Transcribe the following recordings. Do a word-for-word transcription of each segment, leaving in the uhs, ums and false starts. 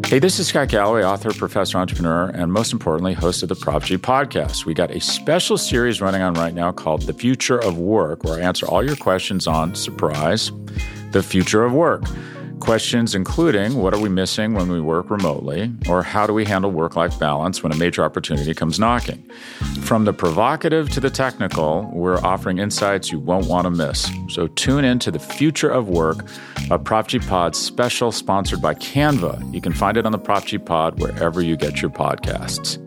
Hey, this is Scott Galloway, author, professor, entrepreneur, and most importantly, host of the Prop G podcast. We got a special series running on right now called The Future of Work, where I answer all your questions on, surprise, the future of work. Questions including, what are we missing when we work remotely? Or how do we handle work-life balance when a major opportunity comes knocking? From the provocative to the technical, we're offering insights you won't want to miss. So tune in to The Future of Work, a Prop G Pod special sponsored by Canva. You can find it on the Prop G Pod wherever you get your podcasts.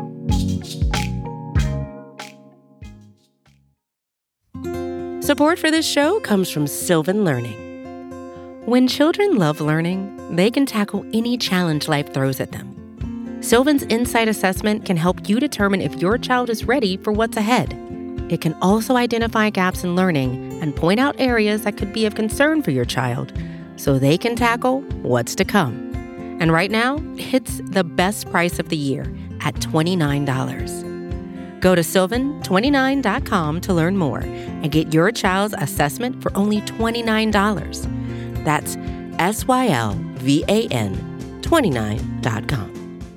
Support for this show comes from Sylvan Learning. When children love learning, they can tackle any challenge life throws at them. Sylvan's Insight Assessment can help you determine if your child is ready for what's ahead. It can also identify gaps in learning and point out areas that could be of concern for your child so they can tackle what's to come. And right now, it's the best price of the year at twenty-nine dollars. Go to sylvan twenty-nine dot com to learn more and get your child's assessment for only twenty-nine dollars. That's S Y L V A N twenty-nine dot com.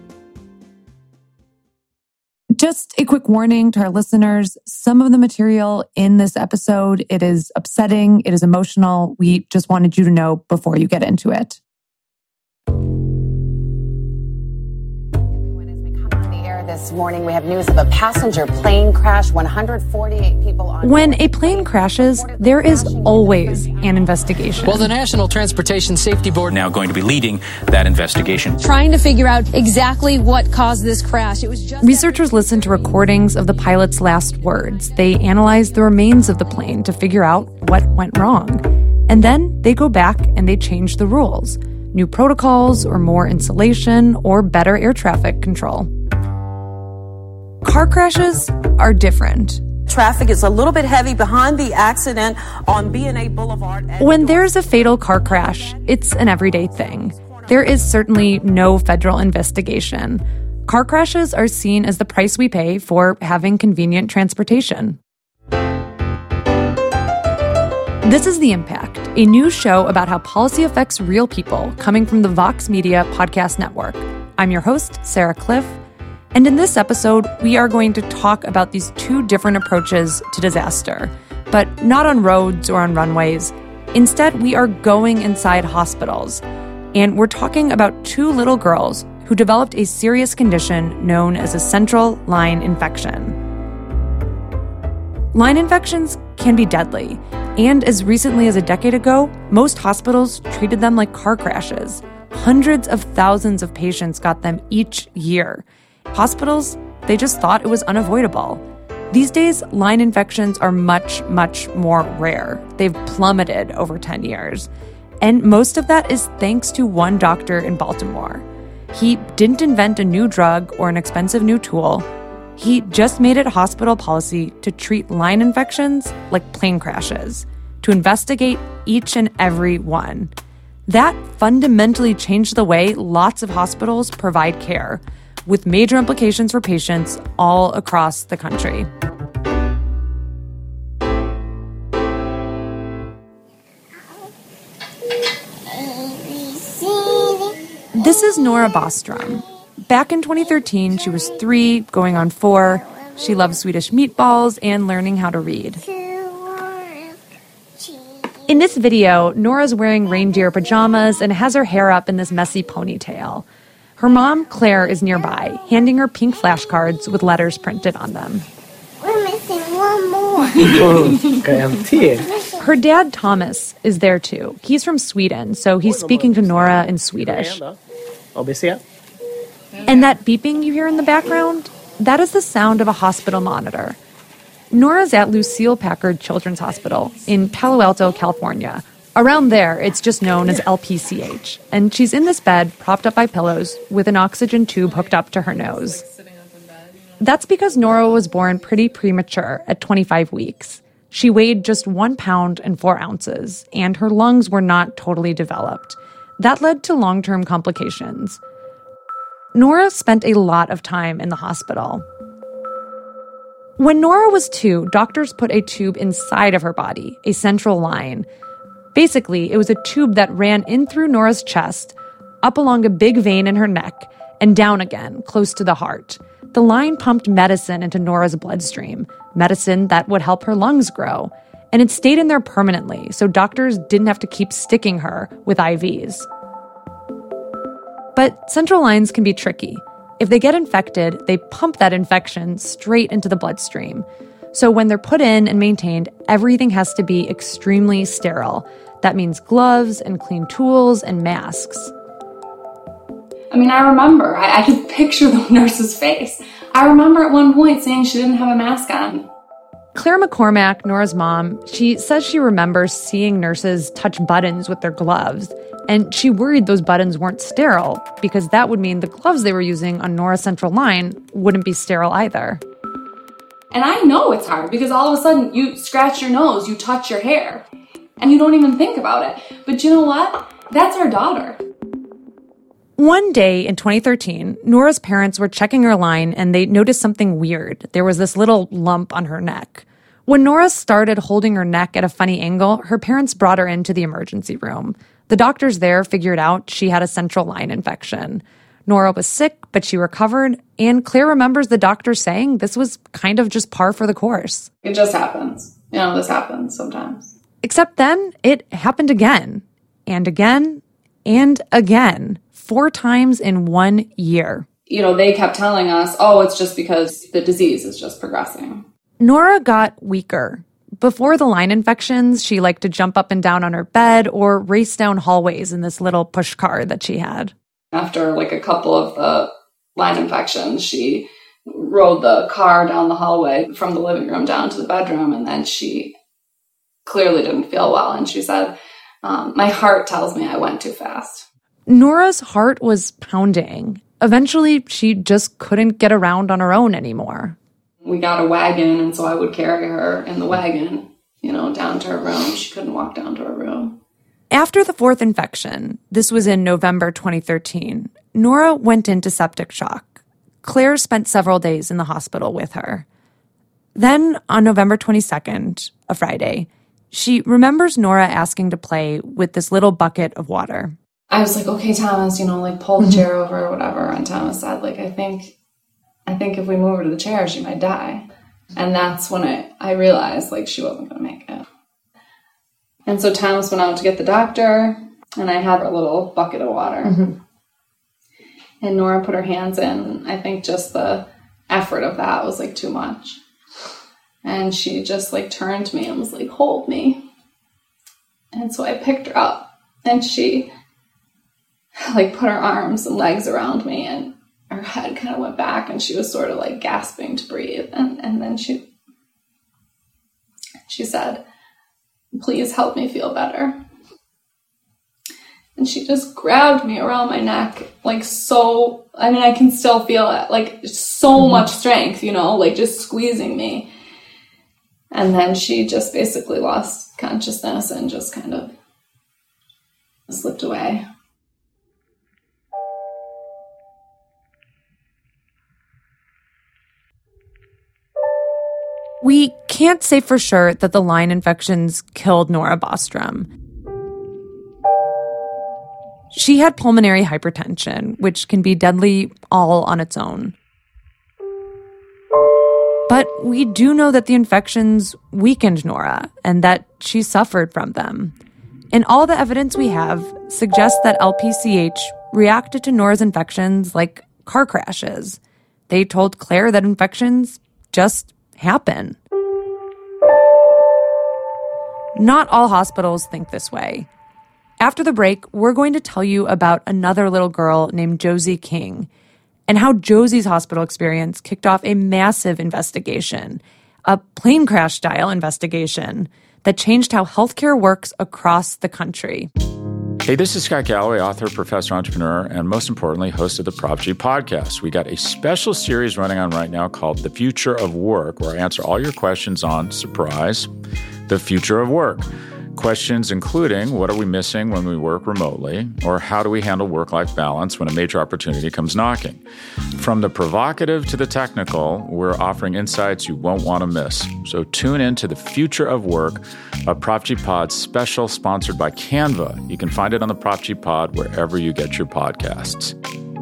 Just a quick warning to our listeners. Some of the material in this episode, it is upsetting, it is emotional. We just wanted you to know before you get into it. This morning, we have news of a passenger plane crash, one hundred forty-eight people on... When a plane crashes, there is always an investigation. Well, the National Transportation Safety Board now going to be leading that investigation. Trying to figure out exactly what caused this crash. It was just... Researchers listened to recordings of the pilot's last words. They analyzed the remains of the plane to figure out what went wrong. And then they go back and they change the rules. New protocols, or more insulation, or better air traffic control. Car crashes are different. Traffic is a little bit heavy behind the accident on B and A Boulevard. When there's a fatal car crash, it's an everyday thing. There is certainly no federal investigation. Car crashes are seen as the price we pay for having convenient transportation. This is The Impact, a new show about how policy affects real people, coming from the Vox Media Podcast Network. I'm your host, Sarah Cliff. And in this episode, we are going to talk about these two different approaches to disaster, but not on roads or on runways. Instead, we are going inside hospitals. And we're talking about two little girls who developed a serious condition known as a central line infection. Line infections can be deadly. And as recently as a decade ago, most hospitals treated them like car crashes. Hundreds of thousands of patients got them each year. Hospitals, they just thought it was unavoidable. These days, line infections are much, much more rare. They've plummeted over ten years. And most of that is thanks to one doctor in Baltimore. He didn't invent a new drug or an expensive new tool. He just made it hospital policy to treat line infections like plane crashes, to investigate each and every one. That fundamentally changed the way lots of hospitals provide care, with major implications for patients all across the country. This is Nora Bostrom. Back in twenty thirteen, she was three, going on four. She loves Swedish meatballs and learning how to read. In this video, Nora's wearing reindeer pajamas and has her hair up in this messy ponytail. Her mom, Claire, is nearby, handing her pink flashcards with letters printed on them. We're missing one more. Her dad, Thomas, is there too. He's from Sweden, so he's speaking to Nora in Swedish. And that beeping you hear in the background, that is the sound of a hospital monitor. Nora's at Lucile Packard Children's Hospital in Palo Alto, California. Around there, it's just known as L P C H. And she's in this bed, propped up by pillows, with an oxygen tube hooked up to her nose. That's because Nora was born pretty premature at twenty-five weeks. She weighed just one pound and four ounces, and her lungs were not totally developed. That led to long-term complications. Nora spent a lot of time in the hospital. When Nora was two, doctors put a tube inside of her body, a central line. Basically, it was a tube that ran in through Nora's chest, up along a big vein in her neck, and down again, close to the heart. The line pumped medicine into Nora's bloodstream, medicine that would help her lungs grow. And it stayed in there permanently, so doctors didn't have to keep sticking her with I Vs. But central lines can be tricky. If they get infected, they pump that infection straight into the bloodstream. So when they're put in and maintained, everything has to be extremely sterile. That means gloves and clean tools and masks. I mean, I remember, I, I could picture the nurse's face. I remember at one point saying she didn't have a mask on. Claire McCormack, Nora's mom, she says she remembers seeing nurses touch buttons with their gloves, and she worried those buttons weren't sterile because that would mean the gloves they were using on Nora's central line wouldn't be sterile either. And I know it's hard because all of a sudden you scratch your nose, you touch your hair, and you don't even think about it. But you know what? That's our daughter. One day in twenty thirteen, Nora's parents were checking her line and they noticed something weird. There was this little lump on her neck. When Nora started holding her neck at a funny angle, her parents brought her into the emergency room. The doctors there figured out she had a central line infection. Nora was sick, but she recovered, and Claire remembers the doctor saying this was kind of just par for the course. It just happens. You know, this happens sometimes. Except then, it happened again, and again, and again. Four times in one year. You know, they kept telling us, oh, it's just because the disease is just progressing. Nora got weaker. Before the line infections, she liked to jump up and down on her bed or race down hallways in this little push car that she had. After like a couple of the line infections, she rode the car down the hallway from the living room down to the bedroom, and then she clearly didn't feel well. And she said, um, my heart tells me I went too fast. Nora's heart was pounding. Eventually, she just couldn't get around on her own anymore. We got a wagon, and so I would carry her in the wagon, you know, down to her room. She couldn't walk down to her room. After the fourth infection, this was in November twenty thirteen, Nora went into septic shock. Claire spent several days in the hospital with her. Then, on November twenty-second, a Friday, she remembers Nora asking to play with this little bucket of water. I was like, okay, Thomas, you know, like pull the chair over or whatever. And Thomas said, like, I think, I think if we move her to the chair, she might die. And that's when I, I realized, like, she wasn't going to make it. And so Thomas went out to get the doctor, and I had a little bucket of water. Mm-hmm. And Nora put her hands in. I think just the effort of that was, like, too much. And she just, like, turned to me and was like, hold me. And so I picked her up, and she like put her arms and legs around me, and her head kind of went back, and she was sort of like gasping to breathe. And, and then she, she said, please help me feel better. And she just grabbed me around my neck, like so, I mean, I can still feel it, like so mm-hmm. much strength, you know, like just squeezing me. And then she just basically lost consciousness and just kind of slipped away. We can't say for sure that the line infections killed Nora Bostrom. She had pulmonary hypertension, which can be deadly all on its own. But we do know that the infections weakened Nora and that she suffered from them. And all the evidence we have suggests that L P C H reacted to Nora's infections like car crashes. They told Claire that infections just happen. Not all hospitals think this way. After the break, we're going to tell you about another little girl named Josie King and how Josie's hospital experience kicked off a massive investigation, a plane crash-style investigation that changed how healthcare works across the country. Hey, this is Scott Galloway, author, professor, entrepreneur, and most importantly, host of the Prop G podcast. We got a special series running on right now called The Future of Work, where I answer all your questions on, surprise, the future of work. Questions including, what are we missing when we work remotely? Or how do we handle work-life balance when a major opportunity comes knocking? From the provocative to the technical, we're offering insights you won't want to miss. So tune in to The Future of Work, a Prop G Pod special sponsored by Canva. You can find it on the Prop G Pod wherever you get your podcasts.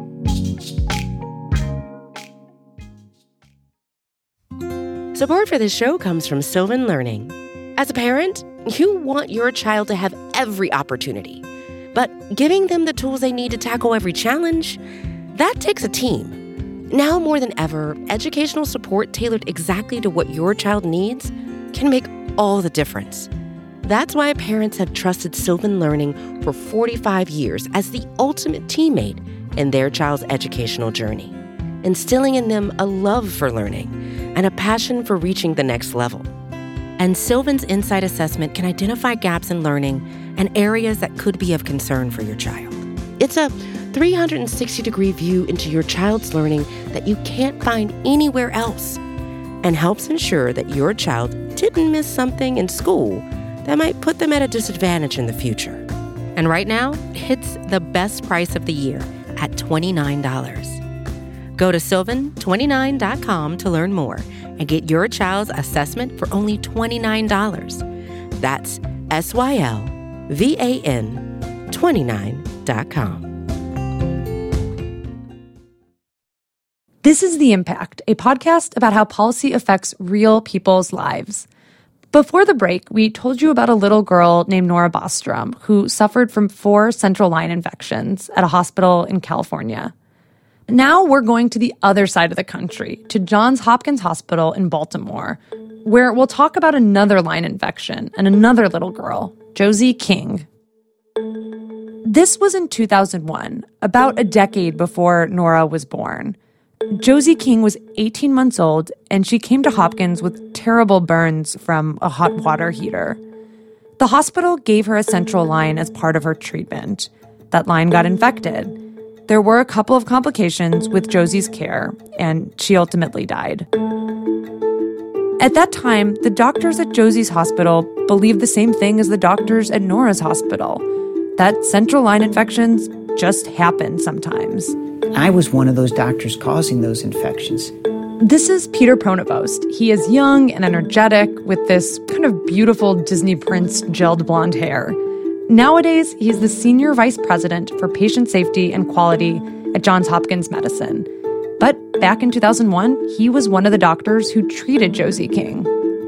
Support for this show comes from Sylvan Learning. As a parent, you want your child to have every opportunity, but giving them the tools they need to tackle every challenge, that takes a team. Now more than ever, educational support tailored exactly to what your child needs can make all the difference. That's why parents have trusted Sylvan Learning for forty-five years as the ultimate teammate in their child's educational journey, instilling in them a love for learning and a passion for reaching the next level. And Sylvan's Insight Assessment can identify gaps in learning and areas that could be of concern for your child. It's a three hundred sixty degree view into your child's learning that you can't find anywhere else, and helps ensure that your child didn't miss something in school that might put them at a disadvantage in the future. And right now, it's the best price of the year at twenty-nine dollars. Go to sylvan twenty-nine dot com to learn more and get your child's assessment for only twenty-nine dollars. That's S Y L V A N twenty-nine dot com. This is The Impact, a podcast about how policy affects real people's lives. Before the break, we told you about a little girl named Nora Bostrom who suffered from four central line infections at a hospital in California. Now we're going to the other side of the country, to Johns Hopkins Hospital in Baltimore, where we'll talk about another line infection and another little girl, Josie King. This was in two thousand one, about a decade before Nora was born. Josie King was eighteen months old, and she came to Hopkins with terrible burns from a hot water heater. The hospital gave her a central line as part of her treatment. That line got infected. There were a couple of complications with Josie's care, and she ultimately died. At that time, the doctors at Josie's hospital believed the same thing as the doctors at Nora's hospital, that central line infections just happen sometimes. I was one of those doctors causing those infections. This is Peter Pronovost. He is young and energetic with this kind of beautiful Disney prince gelled blonde hair. Nowadays, he's the Senior Vice President for Patient Safety and Quality at Johns Hopkins Medicine. But back in two thousand one, he was one of the doctors who treated Josie King.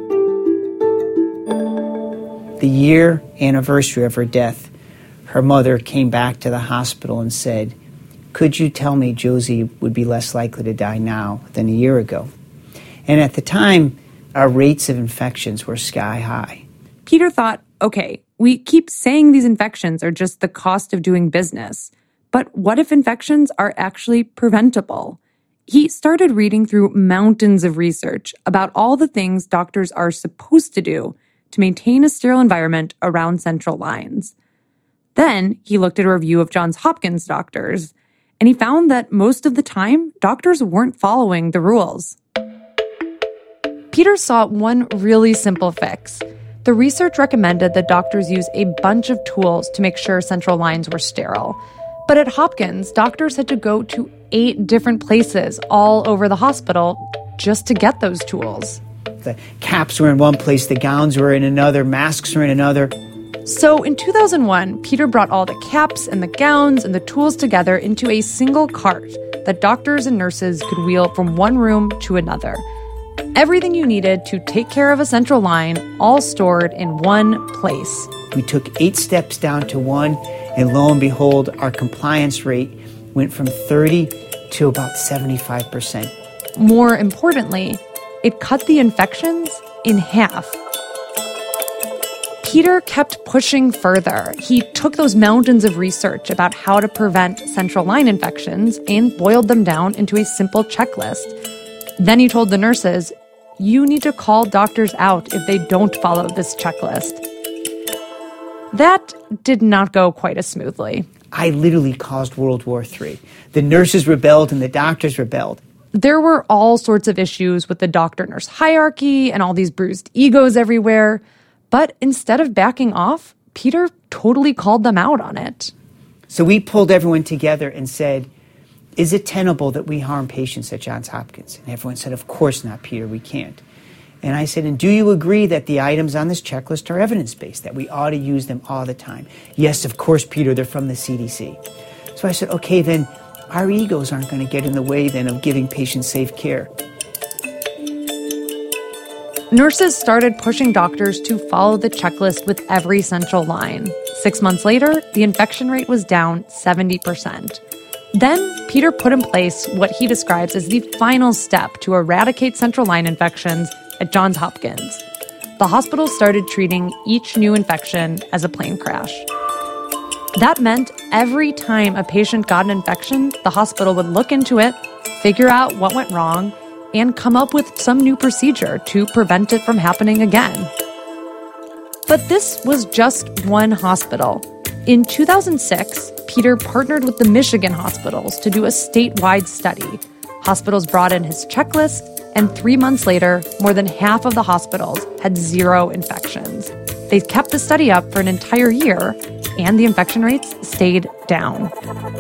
The year anniversary of her death, her mother came back to the hospital and said, "Could you tell me Josie would be less likely to die now than a year ago?" And at the time, our rates of infections were sky high. Peter thought, okay, we keep saying these infections are just the cost of doing business. But what if infections are actually preventable? He started reading through mountains of research about all the things doctors are supposed to do to maintain a sterile environment around central lines. Then he looked at a review of Johns Hopkins doctors, and he found that most of the time, doctors weren't following the rules. Peter saw one really simple fix. The research recommended that doctors use a bunch of tools to make sure central lines were sterile. But at Hopkins, doctors had to go to eight different places all over the hospital just to get those tools. The caps were in one place, the gowns were in another, masks were in another. So in two thousand one, Peter brought all the caps and the gowns and the tools together into a single cart that doctors and nurses could wheel from one room to another. Everything you needed to take care of a central line, all stored in one place. We took eight steps down to one, and lo and behold, our compliance rate went from thirty to about seventy-five percent. More importantly, it cut the infections in half. Peter kept pushing further. He took those mountains of research about how to prevent central line infections and boiled them down into a simple checklist. Then he told the nurses, you need to call doctors out if they don't follow this checklist. That did not go quite as smoothly. I literally caused World War Three. The nurses rebelled and the doctors rebelled. There were all sorts of issues with the doctor-nurse hierarchy and all these bruised egos everywhere. But instead of backing off, Peter totally called them out on it. So we pulled everyone together and said, is it tenable that we harm patients at Johns Hopkins? And everyone said, of course not, Peter, we can't. And I said, and do you agree that the items on this checklist are evidence-based, that we ought to use them all the time? Yes, of course, Peter, they're from the C D C. So I said, okay, then our egos aren't going to get in the way then of giving patients safe care. Nurses started pushing doctors to follow the checklist with every central line. Six months later, the infection rate was down seventy percent. Then Peter put in place what he describes as the final step to eradicate central line infections at Johns Hopkins. The hospital started treating each new infection as a plane crash. That meant every time a patient got an infection, the hospital would look into it, figure out what went wrong, and come up with some new procedure to prevent it from happening again. But this was just one hospital. In two thousand six, Peter partnered with the Michigan hospitals to do a statewide study. Hospitals brought in his checklist, and three months later, more than half of the hospitals had zero infections. They kept the study up for an entire year, and the infection rates stayed down.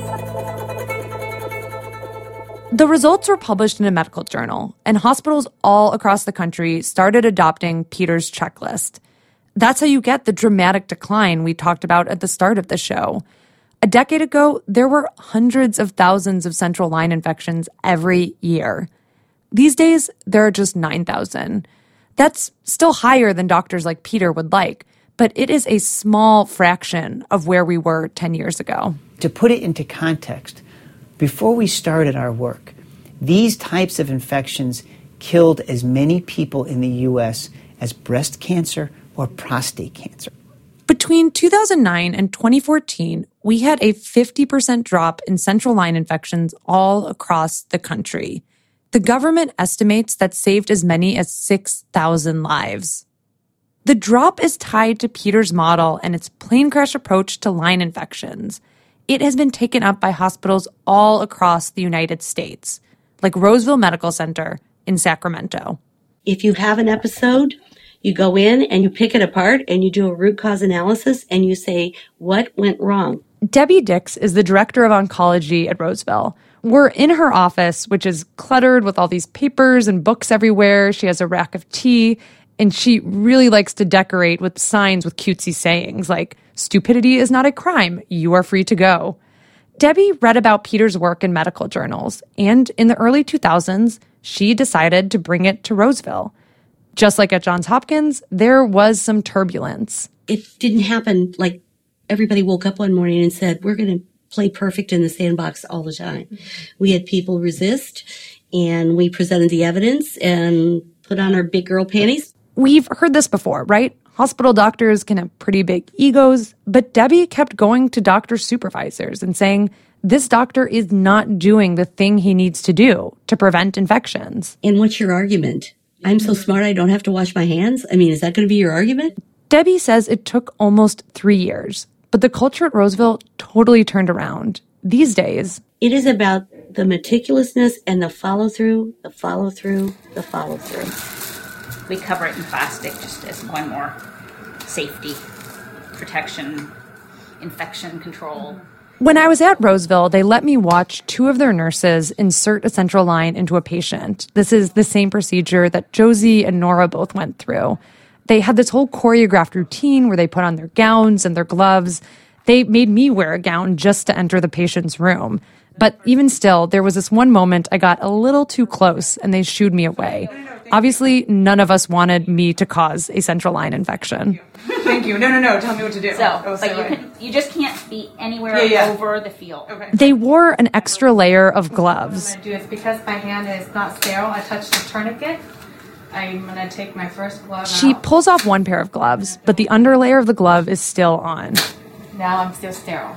The results were published in a medical journal, and hospitals all across the country started adopting Peter's checklist. That's how you get the dramatic decline we talked about at the start of the show. A decade ago, there were hundreds of thousands of central line infections every year. These days, there are just nine thousand. That's still higher than doctors like Peter would like, but it is a small fraction of where we were ten years ago. To put it into context, before we started our work, these types of infections killed as many people in the U S as breast cancer or prostate cancer. Between two thousand nine and twenty fourteen, we had a fifty percent drop in central line infections all across the country. The government estimates that saved as many as six thousand lives. The drop is tied to Peter's model and its plane crash approach to line infections. It has been taken up by hospitals all across the United States, like Roseville Medical Center in Sacramento. If you have an episode, you go in and you pick it apart and you do a root cause analysis and you say, what went wrong? Debbie Dix is the director of oncology at Roseville. We're in her office, which is cluttered with all these papers and books everywhere. She has a rack of tea, and she really likes to decorate with signs with cutesy sayings like, stupidity is not a crime. You are free to go. Debbie read about Peter's work in medical journals, and in the early two thousands, she decided to bring it to Roseville. Just like at Johns Hopkins, there was some turbulence. It didn't happen like everybody woke up one morning and said, we're going to play perfect in the sandbox all the time. We had people resist, and we presented the evidence and put on our big girl panties. We've heard this before, right? Hospital doctors can have pretty big egos, but Debbie kept going to doctor supervisors and saying, this doctor is not doing the thing he needs to do to prevent infections. And what's your argument? I'm so smart I don't have to wash my hands? I mean, is that going to be your argument? Debbie says it took almost three years, but the culture at Roseville totally turned around. These days, it is about the meticulousness and the follow-through, the follow-through, the follow-through. We cover it in plastic just as one more safety, protection, infection control. When I was at Roseville, they let me watch two of their nurses insert a central line into a patient. This is the same procedure that Josie and Nora both went through. They had this whole choreographed routine where they put on their gowns and their gloves. They made me wear a gown just to enter the patient's room. But even still, there was this one moment I got a little too close and they shooed me away. Obviously, none of us wanted me to cause a central line infection. Thank you. No, no, no. Tell me what to do. So, oh, like you, can, you just can't be anywhere yeah, yeah. over the field. Okay. They wore an extra layer of gloves. What I'm going to do is, because my hand is not sterile, I touched the tourniquet. I'm going to take my first glove She out. pulls off one pair of gloves, but the underlayer of the glove is still on. Now I'm still sterile.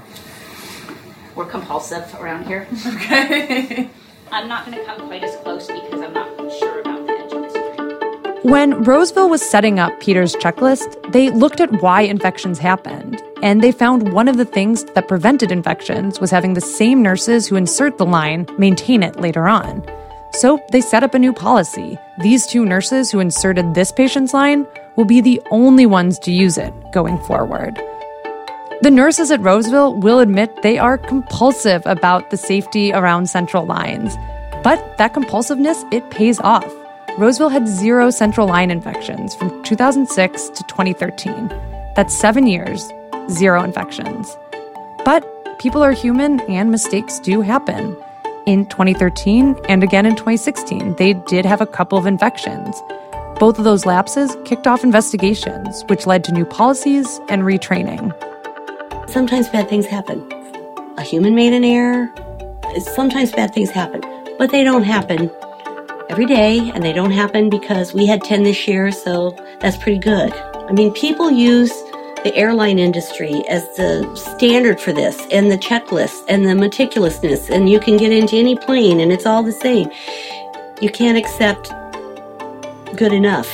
We're compulsive around here. Okay. I'm not going to come quite as close because I'm not sure about the edge of the screen. When Roseville was setting up Peter's checklist, they looked at why infections happened, and they found one of the things that prevented infections was having the same nurses who insert the line maintain it later on. So they set up a new policy. these two nurses who inserted this patient's line will be the only ones to use it going forward. The nurses at Roseville will admit they are compulsive about the safety around central lines. But that compulsiveness, it pays off. Roseville had zero central line infections from two thousand six to twenty thirteen. That's seven years, zero infections. But people are human and mistakes do happen. In twenty thirteen and again in twenty sixteen, they did have a couple of infections. Both of those lapses kicked off investigations, which led to new policies and retraining. Sometimes bad things happen. A human made an error. Sometimes bad things happen, but they don't happen every day, and they don't happen because we had ten this year, so that's pretty good. I mean, people use the airline industry as the standard for this, and the checklist, and the meticulousness, and you can get into any plane, and it's all the same. You can't accept good enough.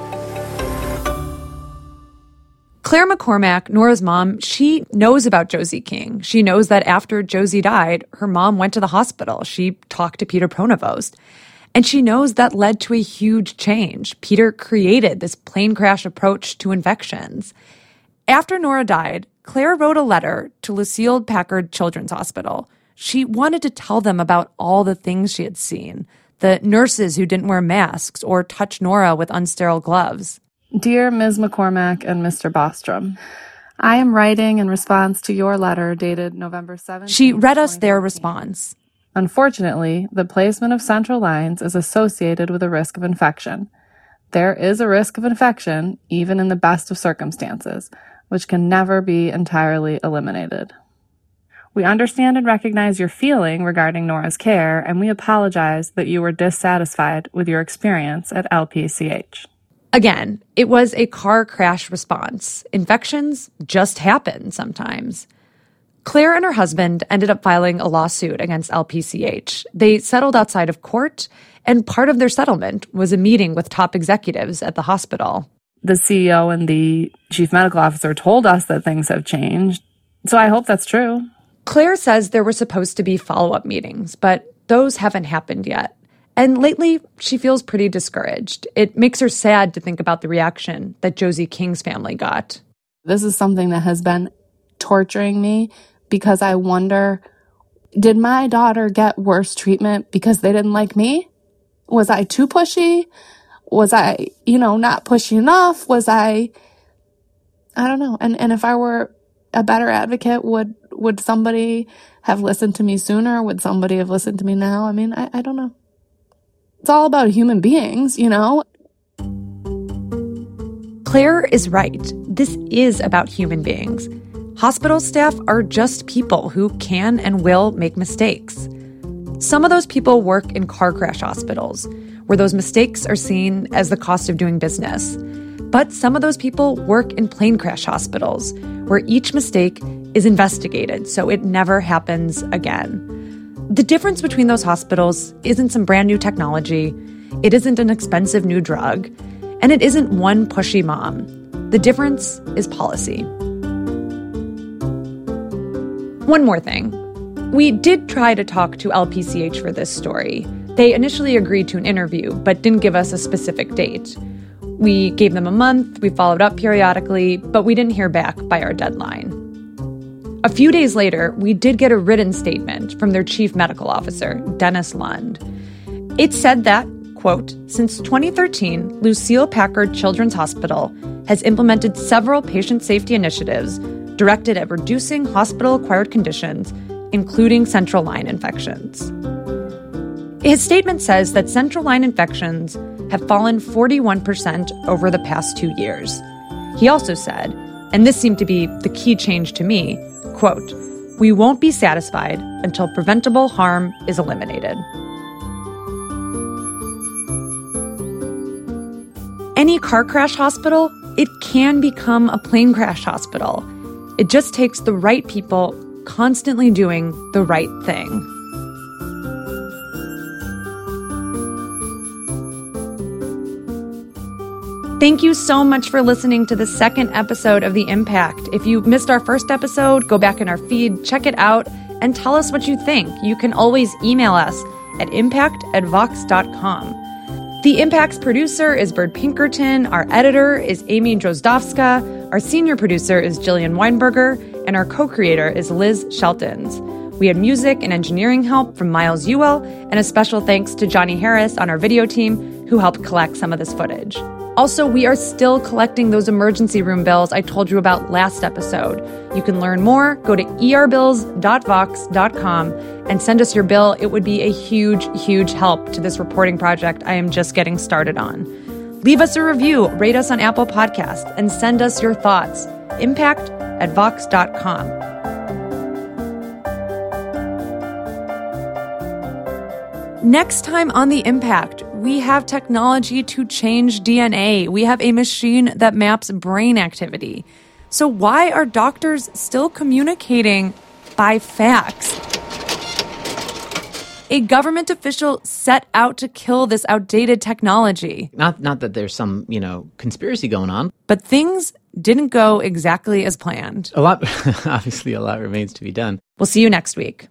Claire McCormack, Nora's mom, she knows about Josie King. She knows that after Josie died, her mom went to the hospital. She talked to Peter Pronovost. And she knows that led to a huge change. Peter created this plane crash approach to infections. After Nora died, Claire wrote a letter to Lucile Packard Children's Hospital. She wanted to tell them about all the things she had seen, the nurses who didn't wear masks or touch Nora with unsterile gloves. Dear Miz McCormack and Mister Bostrom, I am writing in response to your letter dated November seventh. She read us their response. Unfortunately, the placement of central lines is associated with a risk of infection. There is a risk of infection, even in the best of circumstances, which can never be entirely eliminated. We understand and recognize your feeling regarding Nora's care, and we apologize that you were dissatisfied with your experience at L P C H. Again, it was a car crash response. Infections just happen sometimes. Claire and her husband ended up filing a lawsuit against L P C H. They settled outside of court, and part of their settlement was a meeting with top executives at the hospital. The C E O and the chief medical officer told us that things have changed, so I hope that's true. Claire says there were supposed to be follow-up meetings, but those haven't happened yet. And lately, she feels pretty discouraged. It makes her sad to think about the reaction that Josie King's family got. This is something that has been torturing me because I wonder, did my daughter get worse treatment because they didn't like me? Was I too pushy? Was I, you know, not pushy enough? Was I, I don't know. And and if I were a better advocate, would would somebody have listened to me sooner? Would somebody have listened to me now? I mean, I, I don't know. It's all about human beings, you know? Claire is right. This is about human beings. Hospital staff are just people who can and will make mistakes. Some of those people work in car crash hospitals, where those mistakes are seen as the cost of doing business. But some of those people work in plane crash hospitals, where each mistake is investigated so it never happens again. The difference between those hospitals isn't some brand new technology, it isn't an expensive new drug, and it isn't one pushy mom. The difference is policy. One more thing. We did try to talk to L P C H for this story. They initially agreed to an interview, but didn't give us a specific date. We gave them a month, we followed up periodically, but we didn't hear back by our deadline. A few days later, we did get a written statement from their chief medical officer, Dennis Lund. It said that, quote, since twenty thirteen, Lucile Packard Children's Hospital has implemented several patient safety initiatives directed at reducing hospital-acquired conditions, including central line infections. His statement says that central line infections have fallen forty-one percent over the past two years. He also said, and this seemed to be the key change to me, quote, we won't be satisfied until preventable harm is eliminated. Any car crash hospital, it can become a plane crash hospital. It just takes the right people constantly doing the right thing. Thank you so much for listening to the second episode of The Impact. If you missed our first episode, go back in our feed, check it out, and tell us what you think. You can always email us at impact at vox dot com. The Impact's producer is Bird Pinkerton, our editor is Amy Drozdowska, our senior producer is Jillian Weinberger, and our co-creator is Liz Sheltons. We had music and engineering help from Miles Ewell, and a special thanks to Johnny Harris on our video team, who helped collect some of this footage. Also, we are still collecting those emergency room bills I told you about last episode. You can learn more, go to e r bills dot vox dot com and send us your bill. It would be a huge, huge help to this reporting project I am just getting started on. Leave us a review, rate us on Apple Podcasts, and send us your thoughts. Impact at vox dot com. Next time on The Impact, we have technology to change D N A. We have a machine that maps brain activity. So why are doctors still communicating by fax? A government official set out to kill this outdated technology. Not not that there's some, you know, conspiracy going on. But things didn't go exactly as planned. A lot, obviously a lot remains to be done. We'll see you next week.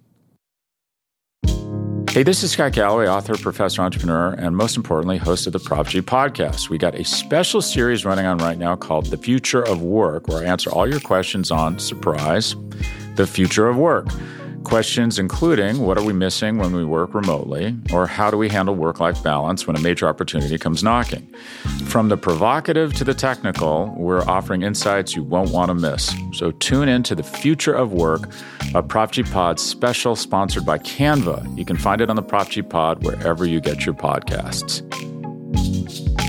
Hey, this is Scott Galloway, author, professor, entrepreneur, and most importantly, host of the Prop G podcast. We got a special series running on right now called The Future of Work, where I answer all your questions on, surprise, the future of work. Questions including, what are we missing when we work remotely? Or how do we handle work-life balance when a major opportunity comes knocking? From the provocative to the technical, we're offering insights you won't want to miss. So tune in to The Future of Work, a Prop G Pod special sponsored by Canva. You can find it on the Prop G Pod wherever you get your podcasts.